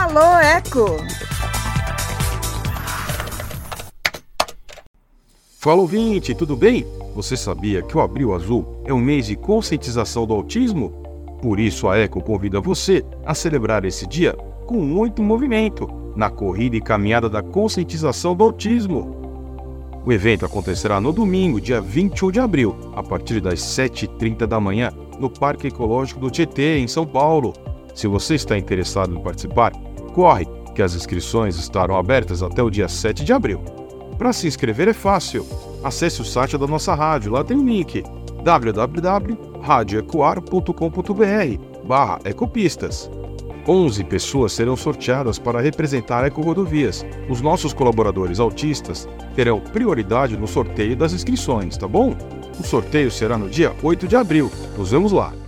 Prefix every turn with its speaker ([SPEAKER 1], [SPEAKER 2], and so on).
[SPEAKER 1] Alô, Eco!
[SPEAKER 2] Fala, ouvinte, tudo bem? Você sabia que o Abril Azul é um mês de conscientização do autismo? Por isso a Eco convida você a celebrar esse dia com muito movimento na corrida e caminhada da conscientização do autismo. O evento acontecerá no domingo, dia 21 de abril, a partir das 7h30 da manhã, no Parque Ecológico do Tietê, em São Paulo. Se você está interessado em participar, corre, que as inscrições estarão abertas até o dia 7 de abril. Para se inscrever é fácil. Acesse o site da nossa rádio, lá tem o link www.radioecoar.com.br/ecopistas. 11 pessoas serão sorteadas para representar a Ecorodovias. Os nossos colaboradores autistas terão prioridade no sorteio das inscrições, tá bom? O sorteio será no dia 8 de abril. Nos vemos lá!